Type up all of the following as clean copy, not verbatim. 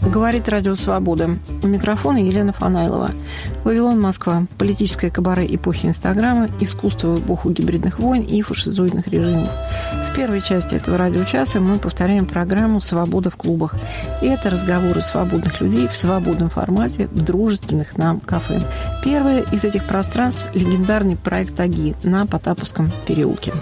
Говорит Радио Свобода. У микрофона Елена Фанайлова. Вавилон, Москва. Политическое кабаре эпохи Инстаграма, искусство в эпоху гибридных войн и фашизоидных режимов. В первой части этого радиочаса мы повторяем программу «Свобода в клубах». И это разговоры свободных людей в свободном формате в дружественных нам кафе. Первое из этих пространств – легендарный проект «Аги» на Потаповском переулке.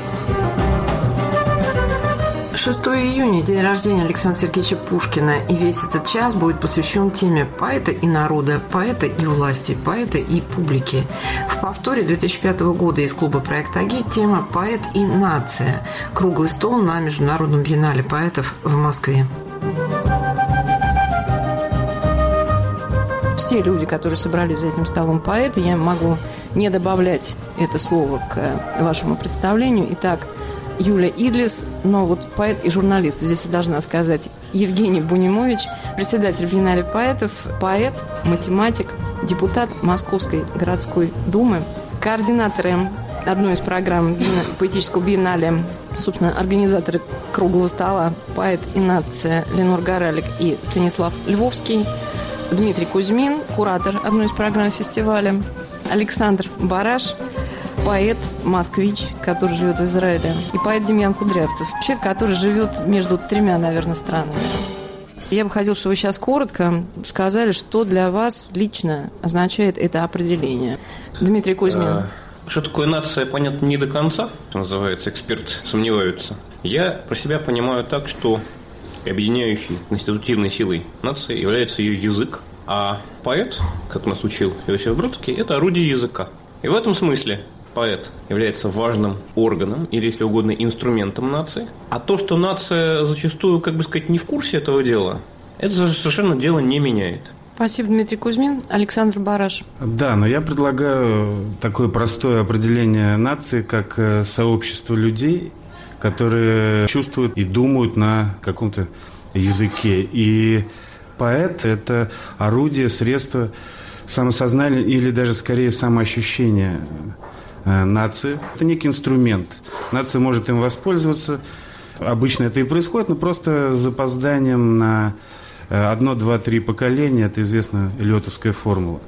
6 июня – день рождения Александра Сергеевича Пушкина, и весь этот час будет посвящен теме поэта и народа, поэта и власти, поэта и публики. В повторе 2005 года из клуба «Проект Аги» тема «Поэт и нация». Круглый стол на Международном биеннале поэтов в Москве. Все люди, которые собрались за этим столом, поэты, я могу не добавлять это слово к вашему представлению. Итак, Юлия Идлис, но вот поэт и журналист. Здесь я должна сказать Евгений Бунимович, председатель биеннале поэтов, поэт, математик, депутат Московской городской думы, координаторы одной из программ поэтического биеннале, собственно, организаторы круглого стола, поэт и нация Ленор Горалик и Станислав Львовский, Дмитрий Кузьмин, куратор одной из программ фестиваля, Александр Бараш, поэт, москвич, который живет в Израиле, и поэт Демьян Кудрявцев, человек, который живет между тремя, наверное, странами. Я бы хотела, чтобы вы сейчас коротко сказали, что для вас лично означает это определение. Дмитрий Кузьмин. Что такое нация, понятно, не до конца, что называется, эксперты сомневаются. Я про себя понимаю так, что объединяющей конститутивной силой нации является ее язык, а поэт, как нас учил Иосиф Бродский, это орудие языка. И в этом смысле поэт является важным органом, или, если угодно, инструментом нации. А то, что нация зачастую, как бы сказать, не в курсе этого дела, это совершенно дело не меняет. Спасибо, Дмитрий Кузьмин. Александр Бараш. Да, но я предлагаю такое простое определение нации, как сообщество людей, которые чувствуют и думают на каком-то языке. И поэт – это орудие, средство самосознания или даже скорее самоощущения нации. Это некий инструмент. Нация может им воспользоваться. Обычно это и происходит, но просто с запозданием на 1, 2, 3 поколения. Это известная эллиотовская формула.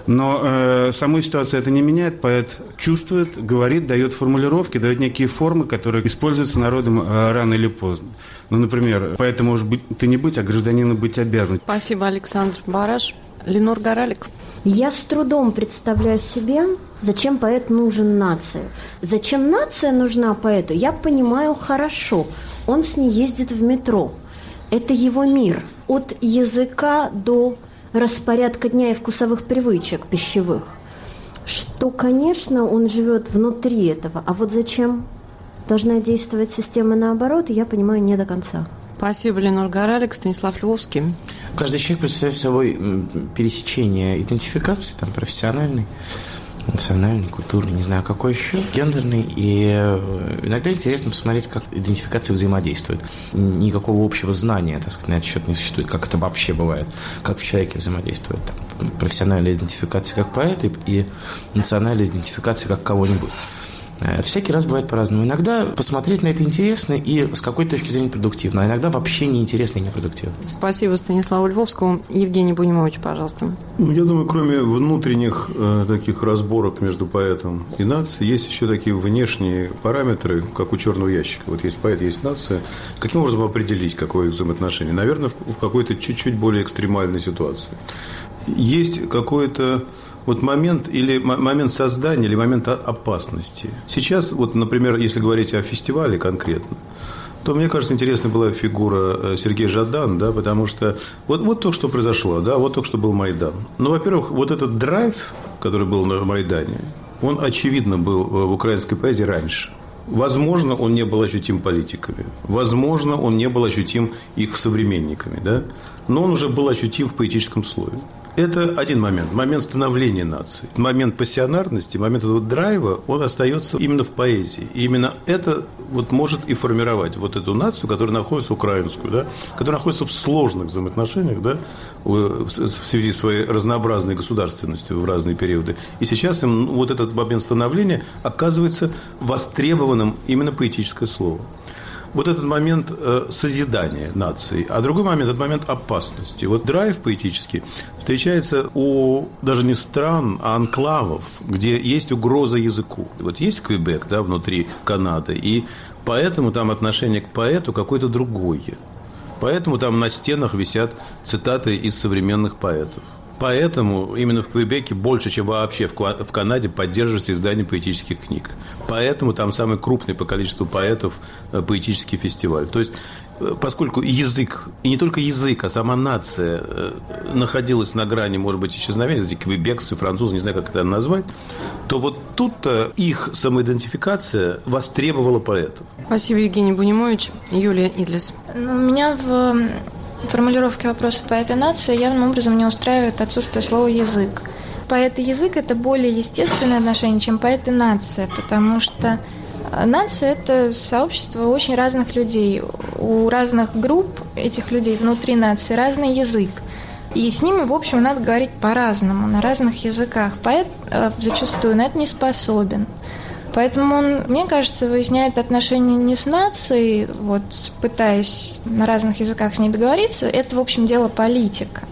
Но саму ситуацию это не меняет. Поэт чувствует, говорит, дает формулировки, дает некие формы, которые используются народом рано или поздно. Ну, например, поэтому может быть ты не быть, а гражданином быть обязан. Спасибо, Александр Бараш. Ленор Горалик. Я с трудом представляю себе, зачем поэт нужен нации. Зачем нация нужна поэту, я понимаю хорошо. Он с ней ездит в метро. Это его мир. От языка до распорядка дня и вкусовых привычек пищевых. Что, конечно, он живет внутри этого. А вот зачем должна действовать система наоборот, я понимаю не до конца. Спасибо, Ленор Горалик. Станислав Львовский. Каждый человек представляет собой пересечение идентификации, там, профессиональной, национальный, культурный, не знаю, какой еще, гендерный. И иногда интересно посмотреть, как идентификации взаимодействуют. Никакого общего знания, так сказать, на этот счет не существует, как это вообще бывает, как в человеке взаимодействует там, профессиональная идентификация как поэта и национальная идентификация как кого-нибудь. Это всякий раз бывает по-разному. Иногда посмотреть на это интересно и с какой-то точки зрения продуктивно, а иногда вообще неинтересно и непродуктивно. Спасибо Станиславу Львовскому. Евгений Бунимович, пожалуйста. Я думаю, кроме внутренних таких разборок между поэтом и нацией, есть еще такие внешние параметры, как у черного ящика. Вот есть поэт, есть нация. Каким образом определить, какое их взаимоотношение? Наверное, в какой-то чуть-чуть более экстремальной ситуации. Есть какой-то вот момент или момент создания, или момент опасности. Сейчас, вот, например, если говорить о фестивале конкретно, то, мне кажется, интересна была фигура Сергея Жадана, да, потому что вот то, что произошло, да, вот только что был Майдан. Ну, во-первых, вот этот драйв, который был на Майдане, он, очевидно, был в украинской поэзии раньше. Возможно, он не был ощутим политиками, возможно, он не был ощутим их современниками, да, но он уже был ощутим в поэтическом слое. Это один момент, момент становления нации. Момент пассионарности, момент этого драйва, он остается именно в поэзии. И именно это вот может и формировать вот эту нацию, которая находится, украинскую, да, которая находится в сложных взаимоотношениях, да, в связи с своей разнообразной государственностью в разные периоды. И сейчас им вот этот момент становления оказывается востребованным именно поэтическое слово. вот этот момент созидания нации, а другой момент – это момент опасности. Вот драйв поэтический встречается у даже не стран, а анклавов, где есть угроза языку. Вот есть Квебек, да, внутри Канады, и поэтому там отношение к поэту какое-то другое. Поэтому там на стенах висят цитаты из современных поэтов. Поэтому именно в Квебеке больше, чем вообще в Канаде, поддерживается издание поэтических книг. Поэтому там самый крупный по количеству поэтов поэтический фестиваль. То есть, поскольку язык, и не только язык, а сама нация находилась на грани, может быть, исчезновения, эти квебекцы, французы, не знаю, как это назвать, то вот тут-то их самоидентификация востребовала поэтов. Спасибо, Евгений Бунимович. Юлия Идлис. У меня в формулировке вопроса «поэт и нация» явным образом не устраивает отсутствие слова «язык». Поэт и язык – это более естественное отношение, чем поэт и нация, потому что нация – это сообщество очень разных людей. У разных групп этих людей внутри нации разный язык. И с ними, в общем, надо говорить по-разному, на разных языках. Поэт зачастую на это не способен. Поэтому он, мне кажется, выясняет отношения не с нацией, вот, пытаясь на разных языках с ней договориться, это, в общем, дело политика.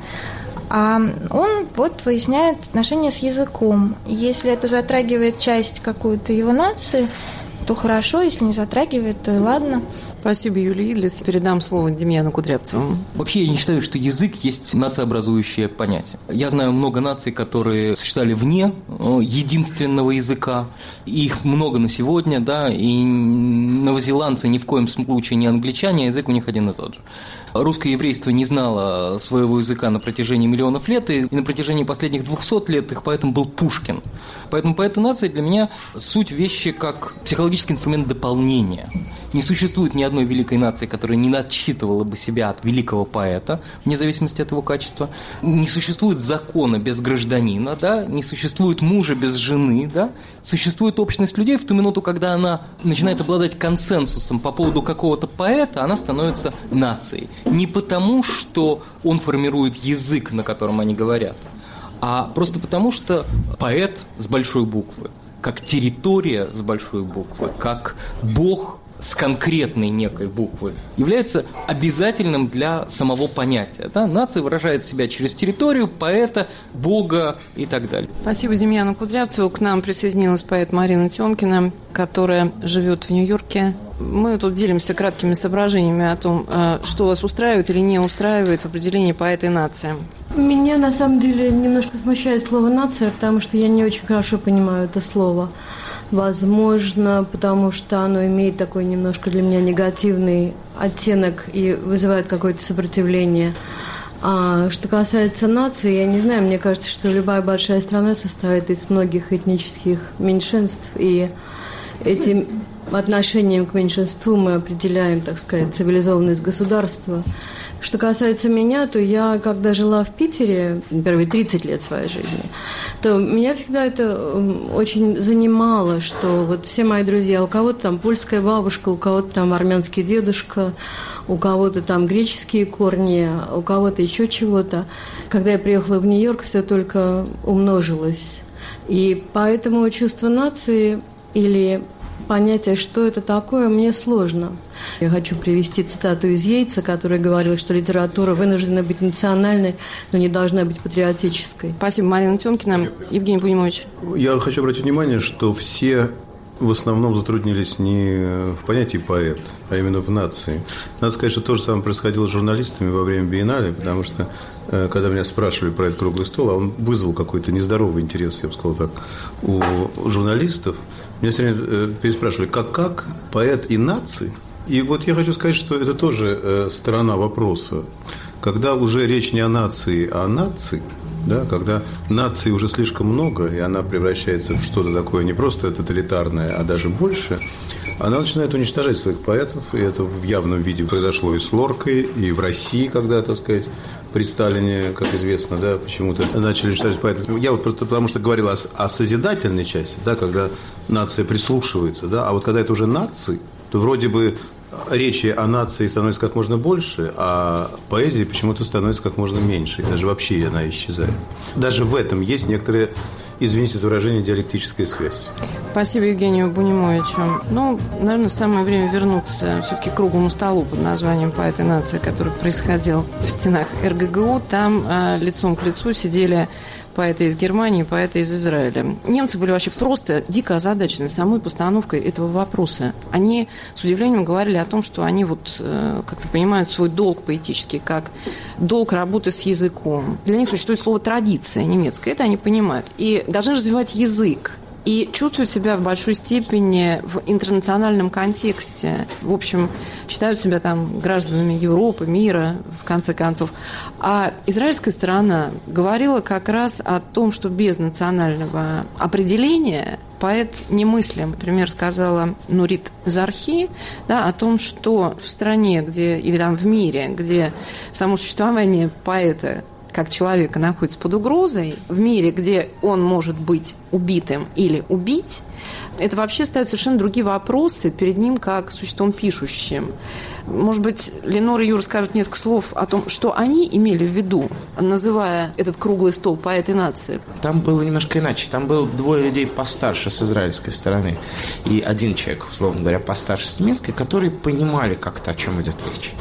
А он вот выясняет отношения с языком. Если это затрагивает часть какую-то его нации, то хорошо, если не затрагивает, то и ладно. Спасибо, Юлия Идлис. Передам слово Демьяну Кудрявцеву. Вообще, я не считаю, что язык есть нациообразующее понятие. Я знаю много наций, которые существовали вне единственного языка. Их много на сегодня, да, и новозеландцы ни в коем случае не англичане, а язык у них один и тот же. Русское еврейство не знало своего языка на протяжении миллионов лет, и на протяжении последних 200 лет их поэтом был Пушкин. Поэтому поэты нации для меня суть вещи как психологический инструмент дополнения. Не существует ни одной великой нации, которая не отсчитывала бы себя от великого поэта, вне зависимости от его качества. Не существует закона без гражданина, да? Не существует мужа без жены. Да? Существует общность людей в ту минуту, когда она начинает обладать консенсусом по поводу какого-то поэта, она становится нацией. Не потому, что он формирует язык, на котором они говорят, а просто потому, что поэт с большой буквы, как территория с большой буквы, как бог с конкретной некой буквы, является обязательным для самого понятия. Да? Нация выражает себя через территорию, поэта, бога и так далее. Спасибо Демьяну Кудрявцеву. К нам присоединилась поэт Марина Тёмкина, которая живет в Нью-Йорке. Мы тут делимся краткими соображениями о том, что вас устраивает или не устраивает в определении поэта и нация. Меня, на самом деле, немножко смущает слово «нация», потому что я не очень хорошо понимаю это слово. Возможно, потому что оно имеет такой немножко для меня негативный оттенок и вызывает какое-то сопротивление. А что касается нации, я не знаю, мне кажется, что любая большая страна состоит из многих этнических меньшинств, и этим отношением к меньшинству мы определяем, так сказать, цивилизованность государства. Что касается меня, то я, когда жила в Питере первые 30 лет своей жизни, то меня всегда это очень занимало, что вот все мои друзья, у кого-то там польская бабушка, у кого-то там армянский дедушка, у кого-то там греческие корни, у кого-то еще чего-то. Когда я приехала в Нью-Йорк, все только умножилось. И поэтому чувство нации или понятие, что это такое, мне сложно. Я хочу привести цитату из Йейтса, который говорил, что литература вынуждена быть национальной, но не должна быть патриотической. Спасибо, Марина Тёмкина. Евгений Бунимович. Я хочу обратить внимание, что все в основном затруднились не в понятии поэт, а именно в нации. Надо сказать, что то же самое происходило с журналистами во время биеннале, потому что, когда меня спрашивали про этот круглый стол, а он вызвал какой-то нездоровый интерес, я бы сказал так, у журналистов. Меня все время переспрашивали, как поэт и нации. И вот я хочу сказать, что это тоже сторона вопроса. Когда уже речь не о нации, а о нации, да, когда нации уже слишком много, и она превращается в что-то такое не просто тоталитарное, а даже больше, она начинает уничтожать своих поэтов, и это в явном виде произошло и с Лоркой, и в России, когда, так сказать, при Сталине, как известно, да, почему-то начали читать поэтов. Я вот просто потому что говорил о созидательной части, да, когда нация прислушивается, да, а вот когда это уже нации, то вроде бы речи о нации становится как можно больше, а поэзии почему-то становится как можно меньше. И даже вообще она исчезает. Даже в этом есть некоторая извините за выражение, диалектическая связь. Спасибо Евгению Бунимовичу. Наверное, самое время вернуться все-таки к круглому столу под названием «Поэт и нация», который происходил в стенах РГГУ. Там лицом к лицу сидели поэты из Германии, поэты из Израиля. Немцы были вообще просто дико озадачены самой постановкой этого вопроса. Они с удивлением говорили о том, что они как-то понимают свой долг поэтический, как долг работы с языком. Для них существует слово «традиция» немецкая, это они понимают. И должны развивать язык. И чувствуют себя в большой степени в интернациональном контексте. В общем, считают себя там гражданами Европы, мира, в конце концов. А израильская сторона говорила как раз о том, что без национального определения поэт немыслим. Например, сказала Нурит Зархи, о том, что в стране, или там в мире, где само существование поэта как человека находится под угрозой, в мире, где он может быть убитым или убить, это вообще ставят совершенно другие вопросы перед ним как существом пишущим. Может быть, Ленора и Юра скажут несколько слов о том, что они имели в виду, называя этот круглый стол «Поэт и нация». Там было немножко иначе. Там было двое людей постарше с израильской стороны и один человек, условно говоря, постарше с немецкой, которые понимали как-то, о чем идет речь.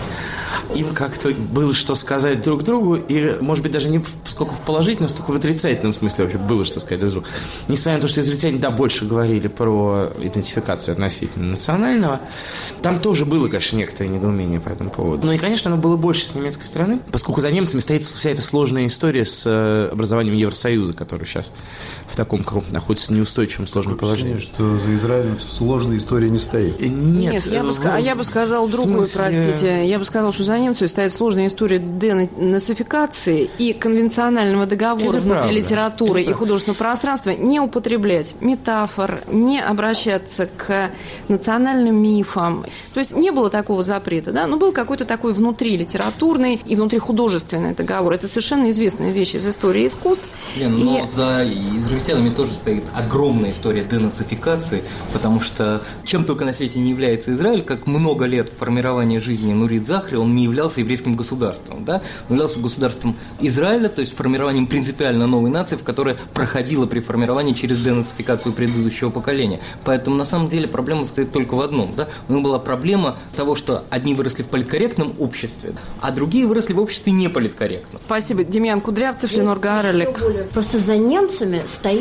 Им как-то было что сказать друг другу, и, может быть, даже не сколько в положительном, столько в отрицательном смысле вообще было что сказать друг другу. Несмотря на то, что израильтяне, больше говорили про идентификацию относительно национального, там тоже было, конечно, некоторое недоумение по этому поводу. Ну и, конечно, оно было больше с немецкой стороны, поскольку за немцами стоит вся эта сложная история с образованием Евросоюза, который сейчас в таком находится в неустойчивом сложном положении. Что за Израилем сложная история не стоит. Нет, я бы сказал другую, простите. Я бы сказал, что за немцами стоит сложная история денацификации и конвенционального договора внутри литературы и художественного пространства не употреблять метафор, не обращаться к национальным мифам. То есть не было такого запрета, но был какой-то такой внутри литературный и внутри художественный договор. Это совершенно известная вещь из истории искусств. Но за израильтянами тоже стоит огромная история денацификации, потому что чем только на свете не является Израиль, как много лет формирования жизни Нурит Захри, он не являлся еврейским государством. Он являлся государством Израиля, то есть формированием принципиально новой нации, в которой проходила при формировании через денацификацию предыдущего поколения. Поэтому на самом деле проблема стоит только в одном. У него была проблема того, что одни выросли в политкорректном обществе, а другие выросли в обществе неполиткорректном. Спасибо. Демьян Кудрявцев, Ленор Гарелик. Просто за немцами стоит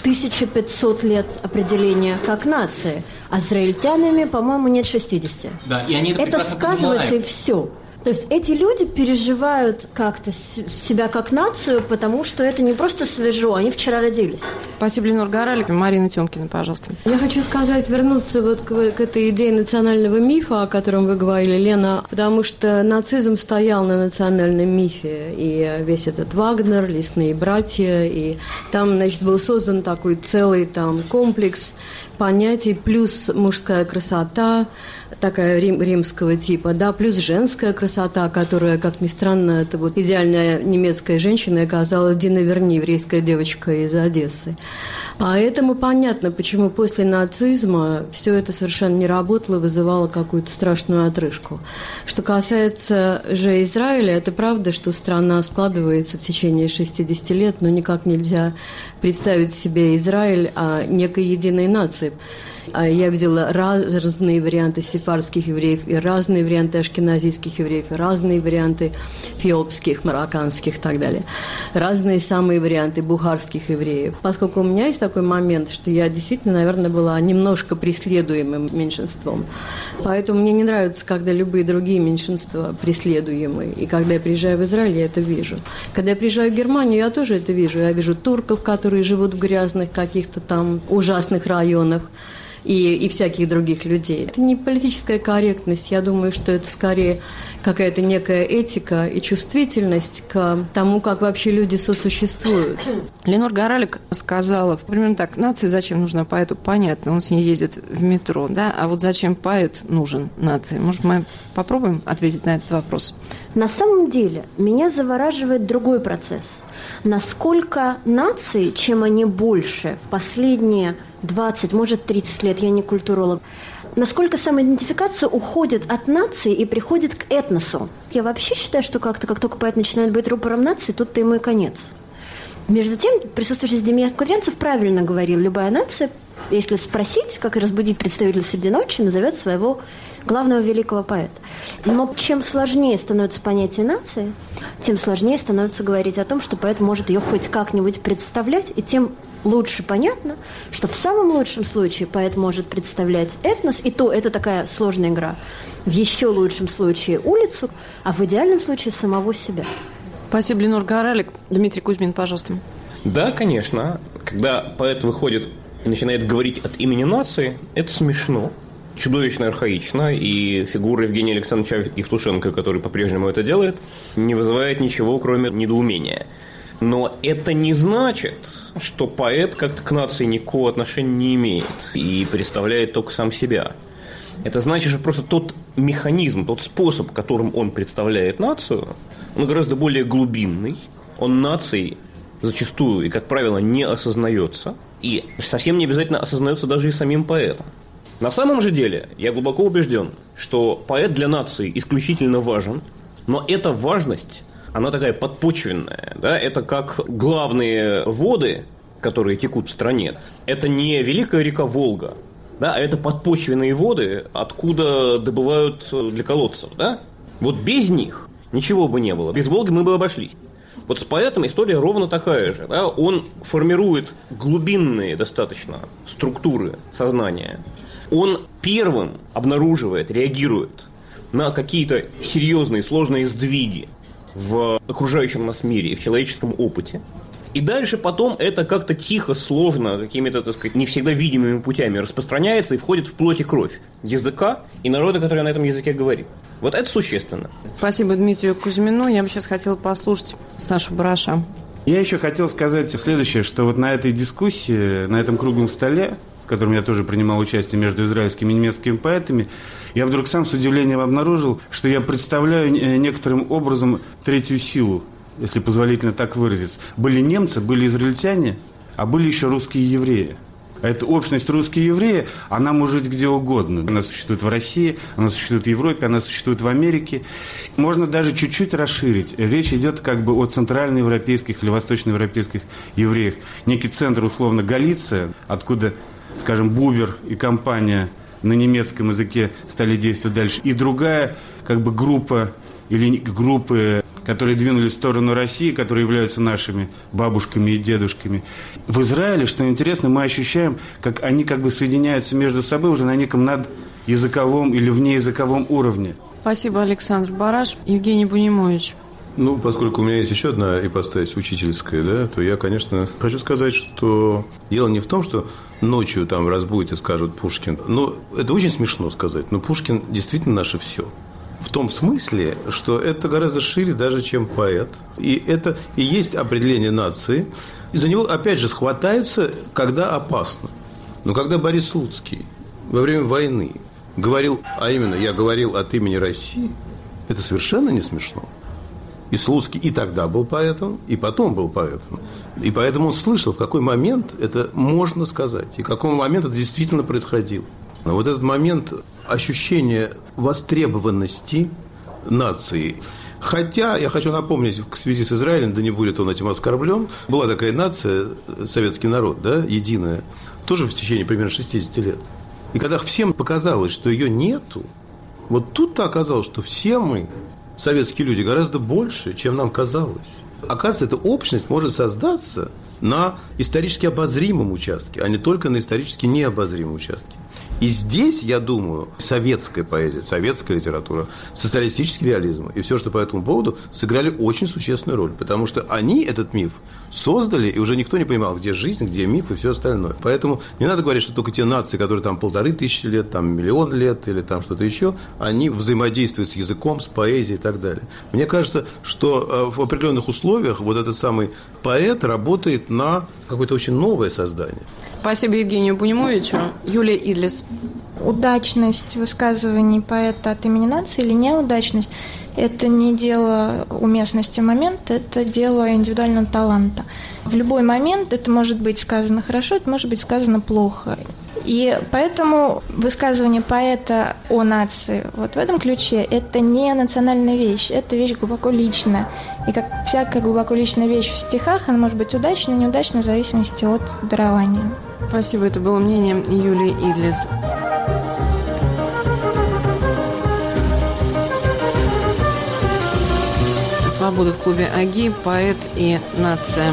1500 лет определения как нации, а с израильтянами, по-моему, нет 60. Да, и они это сказывается, понимают. И все. То есть эти люди переживают как-то себя как нацию, потому что это не просто свежо, они вчера родились. Спасибо, Ленор Гарелик. Марина Тёмкина, пожалуйста. Я хочу вернуться к этой идее национального мифа, о котором вы говорили, Лена, потому что нацизм стоял на национальном мифе, и весь этот Вагнер, Лесные братья, и там, был создан такой целый комплекс понятий, плюс мужская красота, такая римского типа, плюс женская красота, которая, как ни странно, это идеальная немецкая женщина оказалась Дина Верни, еврейская девочка из Одессы. Поэтому понятно, почему после нацизма все это совершенно не работало, вызывало какую-то страшную отрыжку. Что касается же Израиля, это правда, что страна складывается в течение 60 лет, но никак нельзя представить себе Израиль некой единой нации. Я видела разные варианты сефардских евреев, и разные варианты ашкеназийских евреев, и разные варианты эфиопских, марокканских и так далее. Разные самые варианты бухарских евреев. Поскольку у меня есть такой момент, что я действительно, наверное, была немножко преследуемым меньшинством. Поэтому мне не нравится, когда любые другие меньшинства преследуемые. И когда я приезжаю в Израиль, я это вижу. Когда я приезжаю в Германию, я тоже это вижу. Я вижу турков, которые живут в грязных каких-то там ужасных районах. И всяких других людей. Это не политическая корректность. Я думаю, что это скорее какая-то некая этика и чувствительность к тому, как вообще люди сосуществуют. Ленор Гарелик сказала, примерно так: нации зачем нужна поэту? Понятно, он с ней ездит в метро, а вот зачем поэт нужен нации? Может, мы попробуем ответить на этот вопрос? На самом деле, меня завораживает другой процесс. Насколько нации, чем они больше в последние 20, может, 30 лет, я не культуролог, насколько самоидентификация уходит от нации и приходит к этносу. Я вообще считаю, что как только поэт начинает быть рупором нации, тут-то ему и конец. Между тем, присутствующий Демьян Кудрянцев правильно говорил, любая нация, если спросить, как и разбудить представителя среди ночи, назовет своего главного великого поэта. Но чем сложнее становится понятие нации, тем сложнее становится говорить о том, что поэт может ее хоть как-нибудь представлять, и тем лучше понятно, что в самом лучшем случае поэт может представлять этнос, и то это такая сложная игра, в еще лучшем случае улицу, а в идеальном случае самого себя. Спасибо, Ленор Горалик. Дмитрий Кузьмин, пожалуйста. Да, конечно. Когда поэт выходит и начинает говорить от имени нации, это смешно, чудовищно архаично, и фигура Евгения Александровича Евтушенко, который по-прежнему это делает, не вызывает ничего, кроме недоумения. Но это не значит, что поэт как-то к нации никакого отношения не имеет и представляет только сам себя. Это значит, что просто тот механизм, тот способ, которым он представляет нацию, он гораздо более глубинный. Он нацией зачастую и, как правило, не осознается. И совсем не обязательно осознается даже и самим поэтом. На самом же деле, я глубоко убежден, что поэт для нации исключительно важен, но эта важность, она такая подпочвенная. Да? Это как главные воды, которые текут в стране. Это не великая река Волга, да? А это подпочвенные воды, откуда добывают для колодцев. Да? Вот без них ничего бы не было. Без Волги мы бы обошлись. Вот с поэтом история ровно такая же. Да? Он формирует глубинные достаточно структуры сознания. Он первым обнаруживает, реагирует на какие-то серьезные, сложные сдвиги в окружающем нас мире и в человеческом опыте. И дальше потом это как-то тихо, сложно, какими-то, так сказать, не всегда видимыми путями распространяется и входит в плоть и кровь языка и народа, который на этом языке говорит. Вот это существенно. Спасибо Дмитрию Кузьмину. Я бы сейчас хотела послушать Сашу Бараша. Я еще хотел сказать следующее, что вот на этой дискуссии, на этом круглом столе, в котором я тоже принимал участие между израильскими и немецкими поэтами, я вдруг сам с удивлением обнаружил, что я представляю некоторым образом третью силу, если позволительно так выразиться. Были немцы, были израильтяне, а были еще русские евреи. А эта общность русские евреи, она может быть где угодно. Она существует в России, она существует в Европе, она существует в Америке. Можно даже чуть-чуть расширить. Речь идет как бы о центральноевропейских или восточноевропейских евреях. Некий центр, условно, Галиция, откуда, скажем, Бубер и компания на немецком языке стали действовать дальше. И другая как бы группа или группы, которые двинулись в сторону России, которые являются нашими бабушками и дедушками. В Израиле, что интересно, мы ощущаем, как они как бы соединяются между собой уже на неком надязыковом или внеязыковом уровне. Спасибо, Александр Бараш. Евгений Бунимович. Ну, поскольку у меня есть еще одна ипостась учительская, да, то я, конечно, хочу сказать, что дело не в том, что ночью там разбудят и скажут Пушкин. Ну, это очень смешно сказать, но Пушкин действительно наше все. В том смысле, что это гораздо шире даже, чем поэт. И это и есть определение нации. И за него, опять же, схватаются, когда опасно. Но когда Борис Слуцкий во время войны говорил, а именно, я говорил от имени России, это совершенно не смешно. И Слуцкий и тогда был поэтом, и потом был поэтом. И поэтому он слышал, в какой момент это можно сказать, и в какой момент это действительно происходило. Но вот этот момент ощущения востребованности нации. Хотя, я хочу напомнить, в связи с Израилем, да не будет он этим оскорблен, была такая нация, советский народ, да, единая, тоже в течение примерно 60 лет. И когда всем показалось, что ее нету, вот тут-то оказалось, что все мы, советские люди, гораздо больше, чем нам казалось. Оказывается, эта общность может создаться на исторически обозримом участке, а не только на исторически необозримом участке. И здесь, я думаю, советская поэзия, советская литература, социалистический реализм и все, что по этому поводу, сыграли очень существенную роль. Потому что они этот миф создали, и уже никто не понимал, где жизнь, где миф и все остальное. Поэтому не надо говорить, что только те нации, которые там 1500 лет, там 1 000 000 лет или там что-то еще, они взаимодействуют с языком, с поэзией и так далее. Мне кажется, что в определенных условиях вот этот самый поэт работает на какое-то очень новое создание. Спасибо Евгению Бунимовичу. Юлия Идлис. Удачность высказываний поэта от имени нации или неудачность – это не дело уместности момента, это дело индивидуального таланта. В любой момент это может быть сказано хорошо, это может быть сказано плохо. И поэтому высказывание поэта о нации вот в этом ключе – это не национальная вещь, это вещь глубоко личная. И как всякая глубоко личная вещь в стихах, она может быть удачной, неудачной в зависимости от дарования. Спасибо, это было мнение Юлии Идлис. «Свобода в клубе АГИ. Поэт и нация».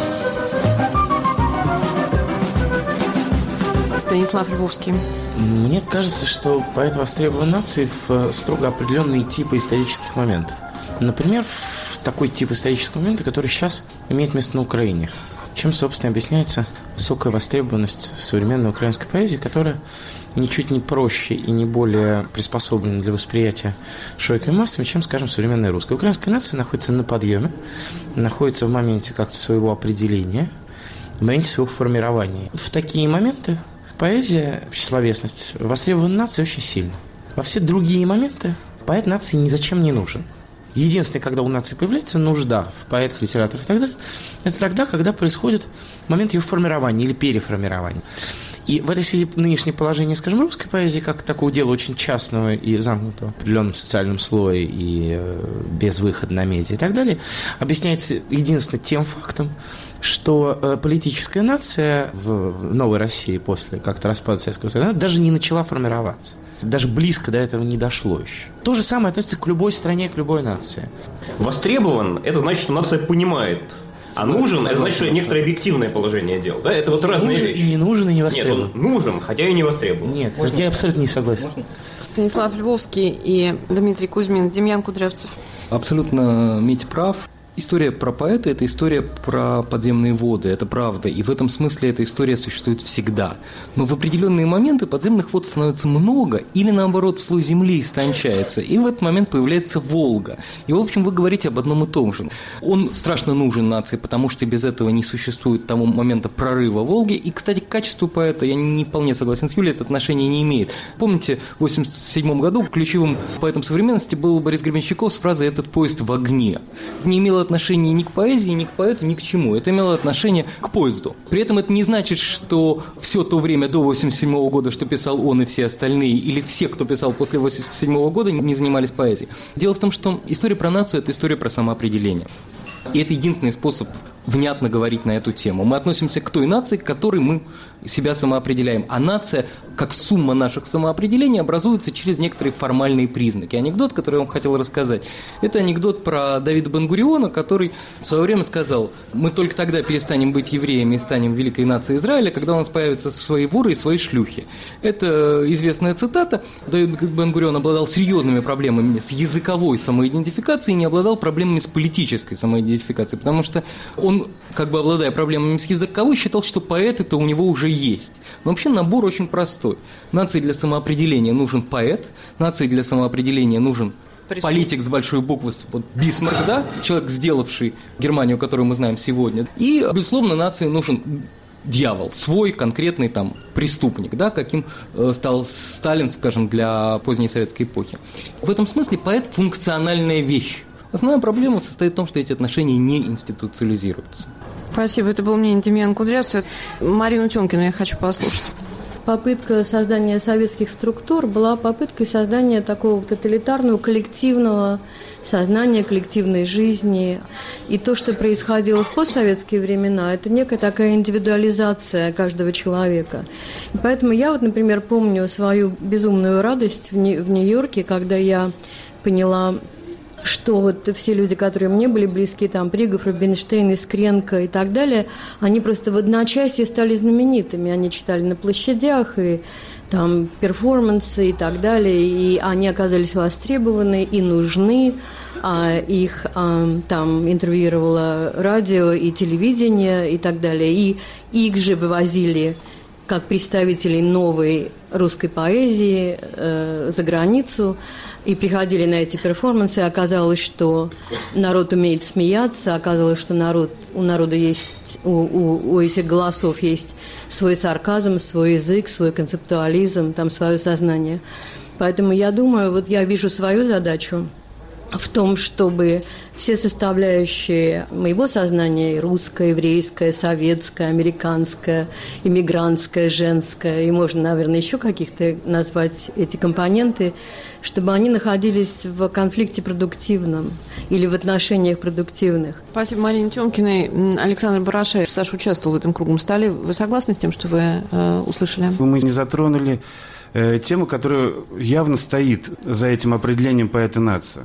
Станислав Львовский. Мне кажется, что поэт востребован нации в строго определенные типы исторических моментов. Например, в такой тип исторического момента, который сейчас имеет место на Украине. Чем, собственно, объясняется высокая востребованность современной украинской поэзии, которая ничуть не проще и не более приспособлена для восприятия широкими массами, чем, скажем, современная русская. Украинская нация находится на подъеме, находится в моменте как-то своего определения, в моменте своего формирования. В такие моменты поэзия, словесность востребована нацией очень сильно. Во все другие моменты поэт нации ни зачем не нужен. Единственное, когда у нации появляется нужда в поэтах, литераторах и так далее, это тогда, когда происходит момент ее формирования или переформирования. И в этой связи нынешнее положение, скажем, русской поэзии, как такого дела очень частного и замкнутого в определенном социальном слое и без выхода на медиа и так далее, объясняется единственно тем фактом, что политическая нация в новой России после как-то распада Советского Союза даже не начала формироваться. Даже близко до этого не дошло еще. То же самое относится к любой стране, к любой нации. Востребован – это значит, что нация понимает. А нужен – это значит, что некоторое объективное положение дел. Да? Это вот разные вещи. И не нужен, и не востребован. Нет, он нужен, хотя и не востребован. Нет, я абсолютно не согласен. Станислав Львовский и Дмитрий Кузьмин. Демьян Кудрявцев. Абсолютно Митя прав. История про поэта – это история про подземные воды, это правда. И в этом смысле эта история существует всегда. Но в определенные моменты подземных вод становится много, или наоборот, слой земли истончается. И в этот момент появляется Волга. И, в общем, вы говорите об одном и том же. Он страшно нужен нации, потому что без этого не существует того момента прорыва Волги. И, кстати, к качеству поэта, я не вполне согласен с Юлей, это отношение не имеет. Помните, в 1987 году ключевым поэтом современности был Борис Гребенщиков с фразой «этот поезд в огне». Не имело отношение ни к поэзии, ни к поэту, ни к чему. Это имело отношение к поезду. При этом это не значит, что все то время до 1987 года, что писал он и все остальные, или все, кто писал после 1987 года, не занимались поэзией. Дело в том, что история про нацию – это история про самоопределение. И это единственный способ внятно говорить на эту тему. Мы относимся к той нации, к которой мы себя самоопределяем. А нация, как сумма наших самоопределений, образуется через некоторые формальные признаки. Анекдот, который я вам хотел рассказать, это анекдот про Давида Бен-Гуриона, который в свое время сказал: мы только тогда перестанем быть евреями и станем великой нацией Израиля, когда у нас появятся свои воры и свои шлюхи. Это известная цитата. Давид Бен-Гурион обладал серьезными проблемами с языковой самоидентификацией и не обладал проблемами с политической самоидентификацией, потому что он, как бы обладая проблемами с языковой, считал, что поэт это у него уже есть. Но вообще набор очень простой. Нации для самоопределения нужен поэт, нации для самоопределения нужен политик с большой буквы, вот Бисмарк, да, человек, сделавший Германию, которую мы знаем сегодня. И, безусловно, нации нужен дьявол, свой конкретный там преступник, да, каким стал Сталин, скажем, для поздней советской эпохи. В этом смысле поэт – функциональная вещь. Основная проблема состоит в том, что эти отношения не институциализируются. Спасибо. Это был мнение Демьяна Кудрявцева. Марину Тёмкину я хочу послушать. Попытка создания советских структур была попыткой создания такого тоталитарного коллективного сознания, коллективной жизни. И то, что происходило в постсоветские времена, это некая такая индивидуализация каждого человека. И поэтому я вот, например, помню свою безумную радость в Нью-Йорке, когда я поняла, что вот все люди, которые мне были близки, там, Пригов, Рубинштейн, Искренко и так далее, они просто в одночасье стали знаменитыми. Они читали на площадях, и там перформансы и так далее, и они оказались востребованы и нужны. Их там интервьюировало радио и телевидение и так далее. И их же вывозили как представителей новой русской поэзии за границу. И приходили на эти перформансы, оказалось, что народ умеет смеяться, оказалось, что у народа есть, у этих голосов есть свой сарказм, свой язык, свой концептуализм, там свое сознание. Поэтому я думаю, вот я вижу свою задачу в том, чтобы все составляющие моего сознания, и русское, еврейское, советское, американское, иммигрантское, женское, и можно, наверное, еще каких-то назвать эти компоненты, чтобы они находились в конфликте продуктивном или в отношениях продуктивных. Спасибо Марине Тёмкиной. Александр Барашаев, Саша участвовал в этом круглом столе. Вы согласны с тем, что вы услышали? Мы не затронули тему, которая явно стоит за этим определением поэта-нация.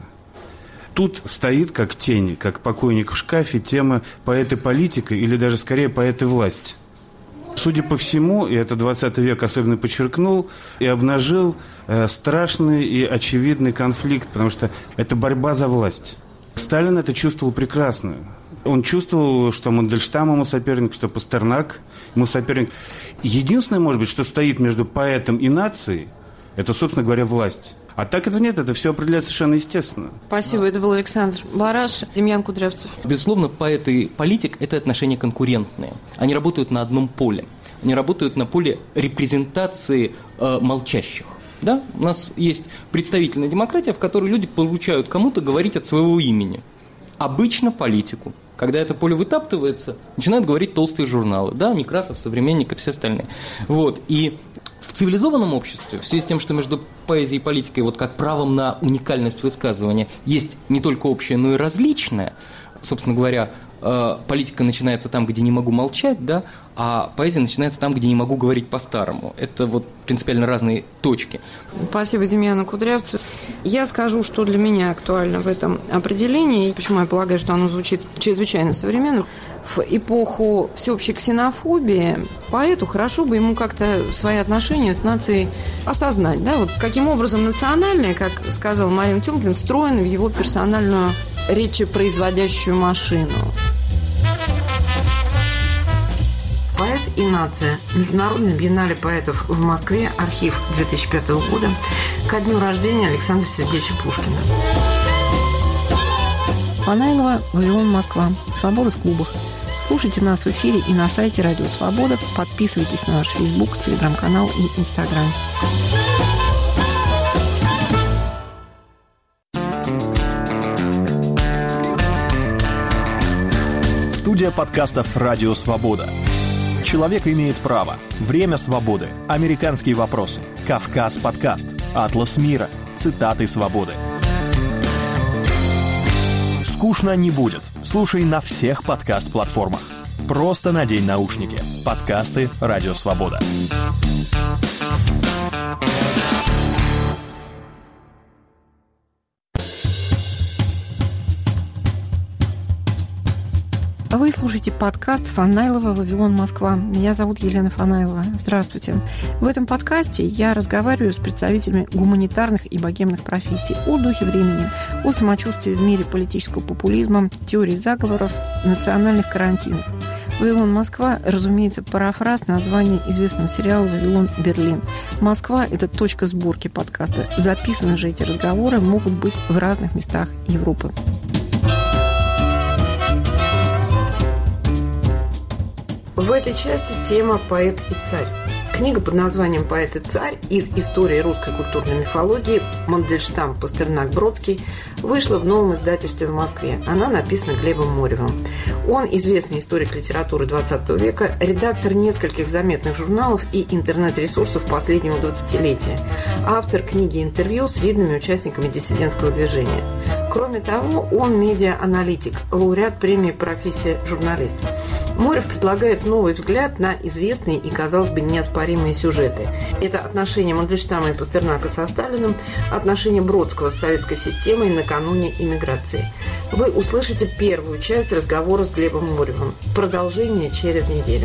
Тут стоит, как тень, как покойник в шкафе, тема поэты-политика или даже скорее поэты-власть. Судя по всему, и это 20 век особенно подчеркнул и обнажил страшный и очевидный конфликт, потому что это борьба за власть. Сталин это чувствовал прекрасно. Он чувствовал, что Мандельштам ему соперник, что Пастернак ему соперник. Единственное, может быть, что стоит между поэтом и нацией, это, собственно говоря, власть. А так это нет, это все определяется совершенно естественно. Спасибо, это был Александр Бараш, Демьян Кудрявцев. Безусловно, поэт и политик – это отношения конкурентные. Они работают на одном поле. Они работают на поле репрезентации молчащих. Да? У нас есть представительная демократия, в которой люди получают кому-то говорить от своего имени. Обычно политику. Когда это поле вытаптывается, начинают говорить толстые журналы. Да, Некрасов, Современник и все остальные. Вот. И в цивилизованном обществе, в связи с тем, что между поэзией и политикой, вот как правом на уникальность высказывания, есть не только общее, но и различное, собственно говоря, политика начинается там, где не могу молчать, да, а поэзия начинается там, где не могу говорить по-старому. Это вот принципиально разные точки. Спасибо Демьяну Кудрявцу. Я скажу, что для меня актуально в этом определении, и почему я полагаю, что оно звучит чрезвычайно современно. В эпоху всеобщей ксенофобии поэту хорошо бы ему как-то свои отношения с нацией осознать. Да? Вот каким образом национальное, как сказала Марина Тёмкина, встроено в его персональную речепроизводящую машину. Поэт и нация. Международная биеннале поэтов в Москве. Архив 2005 года. Ко дню рождения Александра Сергеевича Пушкина. Фанайлова, Вавилон, Москва. Свобода в клубах. Слушайте нас в эфире и на сайте Радио Свобода. Подписывайтесь на наш Facebook, Телеграм-канал и Инстаграм. Студия подкастов «Радио Свобода». Человек имеет право. Время свободы. Американские вопросы. Кавказ подкаст. Атлас мира. Цитаты свободы. Скучно не будет. Слушай на всех подкаст-платформах. Просто надень наушники. Подкасты «Радио Свобода». Вы слушаете подкаст Фанайлова «Вавилон, Москва». Меня зовут Елена Фанайлова. Здравствуйте. В этом подкасте я разговариваю с представителями гуманитарных и богемных профессий о духе времени, о самочувствии в мире политического популизма, теории заговоров, национальных карантинов. «Вавилон, Москва», разумеется, парафраз названия известного сериала «Вавилон, Берлин». Москва – это точка сборки подкаста. Записаны же эти разговоры могут быть в разных местах Европы. В этой части тема «Поэт и царь». Книга под названием «Поэт и царь» из истории русской культурной мифологии Мандельштам, Пастернак, Бродский вышла в новом издательстве в Москве. Она написана Глебом Моревым. Он известный историк литературы XX века, редактор нескольких заметных журналов и интернет-ресурсов последнего 20-летия, автор книги интервью с видными участниками диссидентского движения. Кроме того, он медиа-аналитик, лауреат премии «Профессия журналист». Морев предлагает новый взгляд на известные и, казалось бы, неоспоримые сюжеты. Это отношения Мандельштама и Пастернака со Сталиным, отношения Бродского с советской системой накануне иммиграции. Вы услышите первую часть разговора с Глебом Моревым. Продолжение через неделю.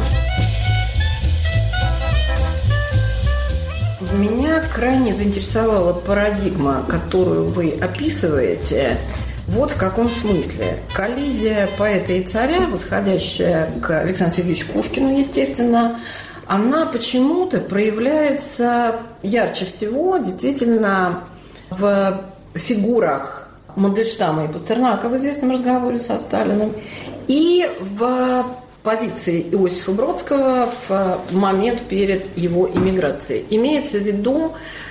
Меня крайне заинтересовала парадигма, которую вы описываете. Вот в каком смысле. Коллизия поэта и царя, восходящая к Александру Сергеевичу Пушкину, естественно, она почему-то проявляется ярче всего действительно в фигурах Мандельштама и Пастернака в известном разговоре со Сталиным и в позиции Иосифа Бродского в момент перед его эмиграцией. Имеется в виду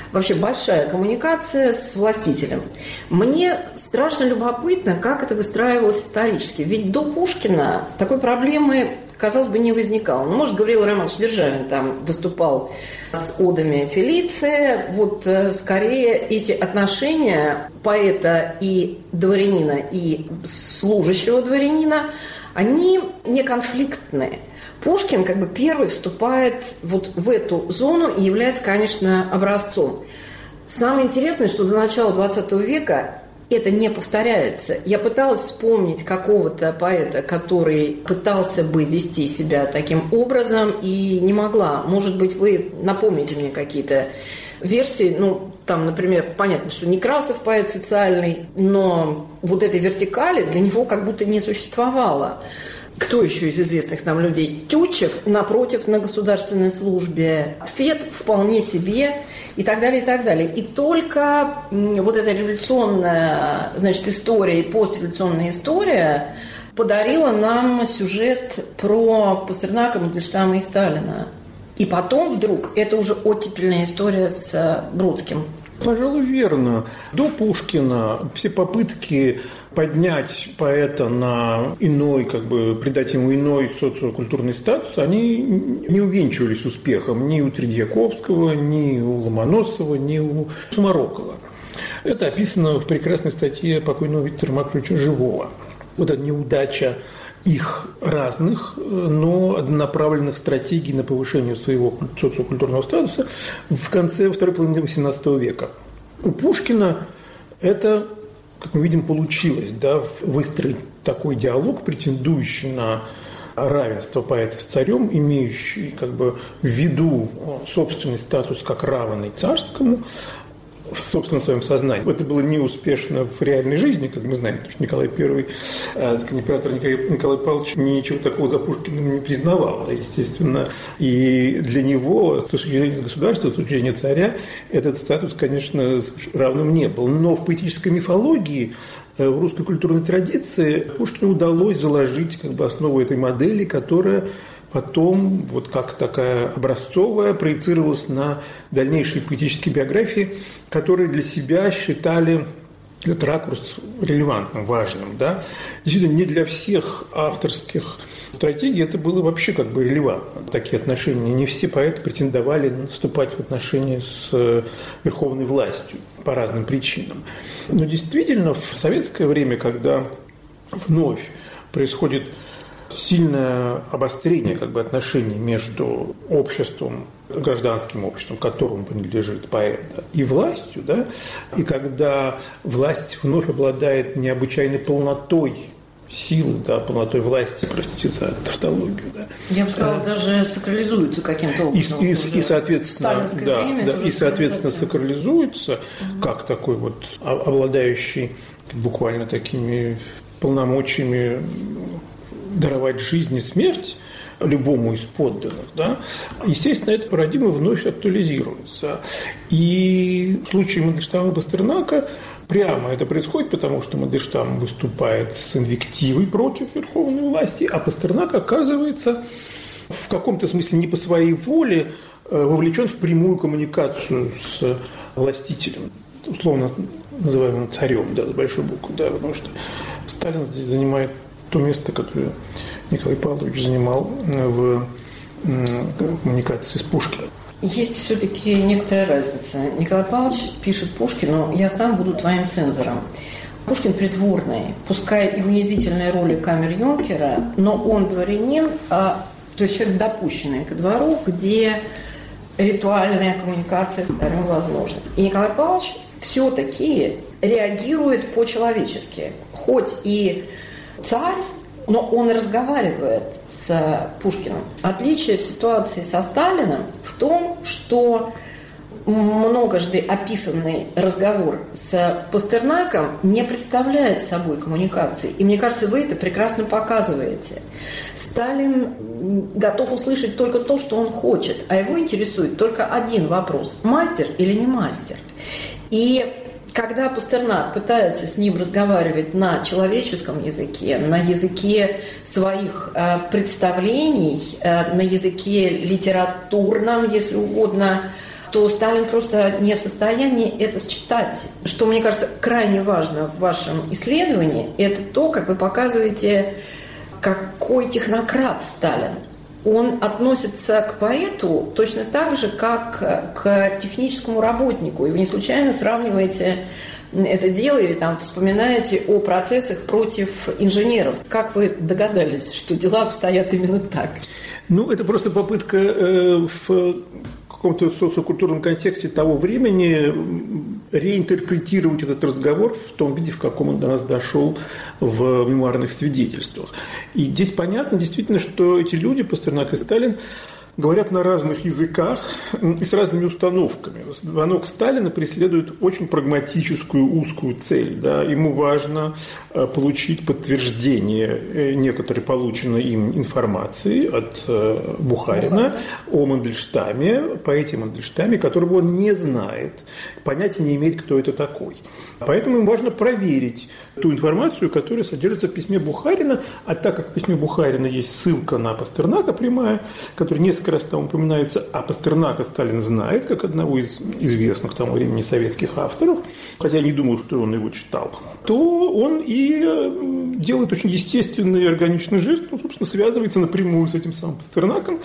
вообще большая коммуникация с властителем. Мне страшно любопытно, как это выстраивалось исторически. Ведь до Пушкина такой проблемы, казалось бы, не возникало. Ну, может, Гавриил Романович Державин там выступал с одами Фелиция. Вот скорее эти отношения поэта и дворянина, и служащего дворянина, они не конфликтные. Пушкин как бы первый вступает вот в эту зону и является, конечно, образцом. Самое интересное, что до начала XX века это не повторяется. Я пыталась вспомнить какого-то поэта, который пытался бы вести себя таким образом, и не могла. Может быть, вы напомните мне какие-то версии. Ну, там, например, понятно, что Некрасов поэт социальный, но вот этой вертикали для него как будто не существовало. Кто еще из известных нам людей? Тютчев, напротив, на государственной службе. Фет вполне себе и так далее, и так далее. И только вот эта революционная, значит, история и постреволюционная история подарила нам сюжет про Пастернака, Мандельштама и Сталина. И потом вдруг это уже оттепельная история с Бродским. Пожалуй, верно. До Пушкина все попытки поднять поэта на иной, как бы придать ему иной социокультурный статус, они не увенчивались успехом ни у Тредьяковского, ни у Ломоносова, ни у Сумарокова. Это описано в прекрасной статье покойного Виктора Макаровича Живого. Вот эта неудача их разных, но однонаправленных стратегий на повышение своего социокультурного статуса в конце второй половины XVIII века. У Пушкина это, как мы видим, получилось, да, выстроить такой диалог, претендующий на равенство поэта с царем, имеющий как бы в виду собственный статус как равный царскому, в собственном своем сознании. Это было неуспешно в реальной жизни, как мы знаем, потому что Николай I, император Николай Павлович, ничего такого за Пушкиным не признавал, естественно. И для него, с точки зрения государства, с точки зрения царя, этот статус, конечно, равным не был. Но в поэтической мифологии, в русской культурной традиции Пушкину удалось заложить как бы основу этой модели, которая потом, вот как такая образцовая, проецировалась на дальнейшие поэтические биографии, которые для себя считали этот ракурс релевантным, важным. Да? Действительно, не для всех авторских стратегий это было вообще как бы релевантно, такие отношения. Не все поэты претендовали вступать в отношения с верховной властью по разным причинам. Но действительно, в советское время, когда вновь происходит сильное обострение как бы отношений между обществом, гражданским обществом, которому принадлежит поэт, да, и властью, да, и когда власть вновь обладает необычайной полнотой силы, да, полнотой власти, простите за тавтологию, да. Я бы сказала, даже сакрализуется каким-то образом. И соответственно, сакрализуется, как такой вот обладающий буквально такими полномочиями даровать жизнь и смерть любому из подданных, да, естественно, эта парадигма вновь актуализируется. И в случае Мандельштама и Пастернака прямо это происходит, потому что Мандельштам выступает с инвективой против верховной власти, а Пастернак оказывается в каком-то смысле не по своей воле вовлечен в прямую коммуникацию с властителем, условно называемым царем, да, с большой буквы, да, потому что Сталин здесь занимает то место, которое Николай Павлович занимал в коммуникации с Пушкиным. Есть все-таки некоторая разница. Николай Павлович пишет Пушкину: «Я сам буду твоим цензором». Пушкин придворный, пускай и в унизительной роли камер-юнкера, но он дворянин, то есть человек, допущенный ко двору, где ритуальная коммуникация с царем возможна. И Николай Павлович все-таки реагирует по-человечески. Хоть и царь, но он разговаривает с Пушкиным. Отличие в ситуации со Сталиным в том, что многожды описанный разговор с Пастернаком не представляет собой коммуникации. И мне кажется, вы это прекрасно показываете. Сталин готов услышать только то, что он хочет, а его интересует только один вопрос: мастер или не мастер? И когда Пастернак пытается с ним разговаривать на человеческом языке, на языке своих представлений, на языке литературном, если угодно, то Сталин просто не в состоянии это считать. Что, мне кажется, крайне важно в вашем исследовании, это то, как вы показываете, какой технократ Сталин. Он относится к поэту точно так же, как к техническому работнику. И вы не случайно сравниваете это дело или там вспоминаете о процессах против инженеров. Как вы догадались, что дела обстоят именно так? Ну, это просто попытка в каком-то социокультурном контексте того времени реинтерпретировать этот разговор в том виде, в каком он до нас дошел в мемуарных свидетельствах. И здесь понятно действительно, что эти люди, Пастернак и Сталин, говорят на разных языках и с разными установками. Звонок Сталина преследует очень прагматическую узкую цель. Да? Ему важно получить подтверждение некоторой полученной им информации от Бухарина о Мандельштаме, поэте Мандельштаме, которого он не знает, понятия не имеет, кто это такой. Поэтому им важно проверить ту информацию, которая содержится в письме Бухарина, а так как в письме Бухарина есть ссылка на Пастернака прямая, которая несколько раз там упоминается, а Пастернака Сталин знает, как одного из известных к тому времени советских авторов, хотя я не думал, что он его читал, то он и делает очень естественный и органичный жест, он, собственно, связывается напрямую с этим самым Пастернаком